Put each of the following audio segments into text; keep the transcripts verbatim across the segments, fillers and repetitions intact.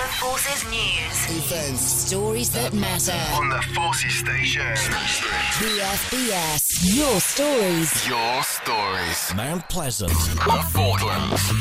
Falkland Forces news. Events. Stories that matter. On the Forces Station. B F B S. Your stories. Your stories. Mount Pleasant. The Falklands.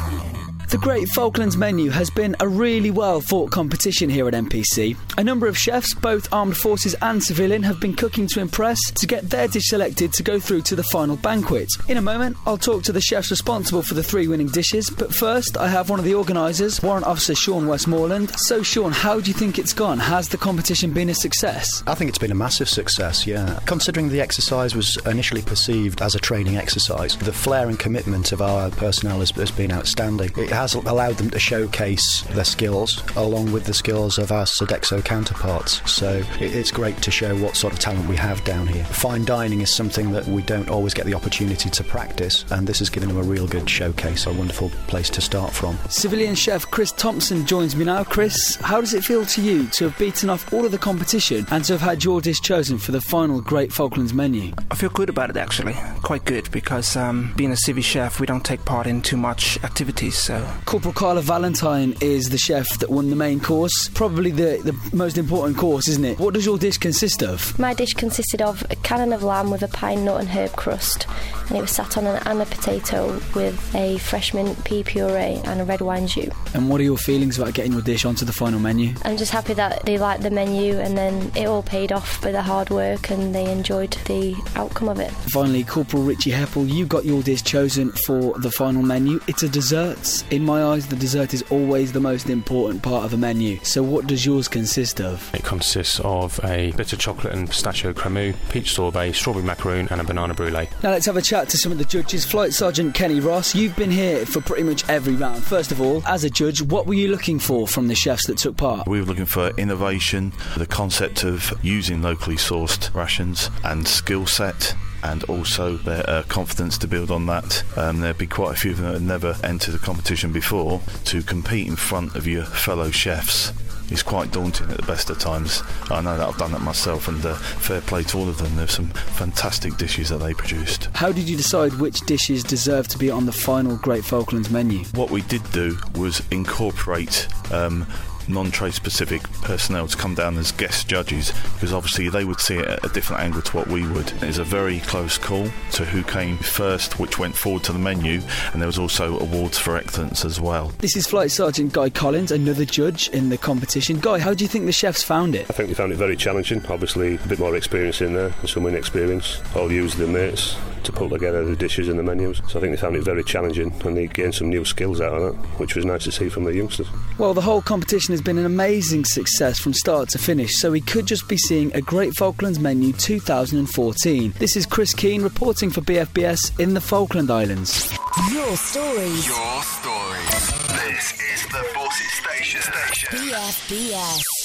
The Great Falklands Menu has been a really well-fought competition here at M P C. A number of chefs, both armed forces and civilian, have been cooking to impress to get their dish selected to go through to the final banquet. In a moment, I'll talk to the chefs responsible for the three winning dishes, but first, I have one of the organisers, Warrant Officer Sean Westmoreland. So, Sean, how do you think it's gone? Has the competition been a success? I think it's been a massive success, yeah. Considering the exercise was initially perceived as a training exercise, the flair and commitment of our personnel has, has been outstanding. It has allowed them to showcase their skills along with the skills of our Sodexo counterparts, so it, it's great to show what sort of talent we have down here. Fine dining is something that we don't always get the opportunity to practice, and this has given them a real good showcase, a wonderful place to start from. Civilian chef Chris Thompson joins me now. Chris, how does it feel to you to have beaten off all of the competition and to have had your dish chosen for the final Great Falklands Menu? I feel good about it, actually. Quite good, because um, being a civvy chef, we don't take part in too much activities, so... Corporal Carla Valentine is the chef that won the main course. Probably the, the most important course, isn't it? What does your dish consist of? My dish consisted of a cannon of lamb with a pine nut and herb crust, and it was sat on an Anna potato with a fresh mint pea puree and a red wine jus. And what are your feelings about getting your dish onto the final menu? I'm just happy that they liked the menu, and then it all paid off by the hard work and they enjoyed the outcome of it. Finally, Corporal Richie Heppel, you got your dish chosen for the final menu. It's a dessert. In my eyes, the dessert is always the most important part of a menu. So what does yours consist of? It consists of a bitter chocolate and pistachio cremeux, peach sorbet, strawberry macaroon and a banana brulee. Now let's have a chat to some of the judges. Flight Sergeant Kenny Ross, you've been here for pretty much every round. First of all, as a judge, what were you looking for from the chefs that took part? We were looking for innovation, the concept of using locally sourced rations and skill set, and also their uh, confidence to build on that. Um, there'd be quite a few of them that had never entered a competition before. To compete in front of your fellow chefs is quite daunting at the best of times. I know that I've done that myself, and uh, fair play to all of them. There's some fantastic dishes that they produced. How did you decide which dishes deserve to be on the final Great Falklands menu? What we did do was incorporate um, non-trade specific personnel to come down as guest judges, because obviously they would see it at a different angle to what we would. It was a very close call to who came first, which went forward to the menu, and there was also awards for excellence as well. This is Flight Sergeant Guy Collins, another judge in the competition. Guy, how do you think the chefs found it? I think they found it very challenging. Obviously a bit more experience in there, and some inexperience. All used their mates to pull together the dishes and the menus, so I think they found it very challenging, and they gained some new skills out of that, which was nice to see from the youngsters. Well, the whole competition has been an amazing success from start to finish, so we could just be seeing a Great Falklands Menu two thousand fourteen. This is Chris Keane reporting for B F B S in the Falkland Islands. Your stories. Your stories. This is the Forces Station. Station. B F B S.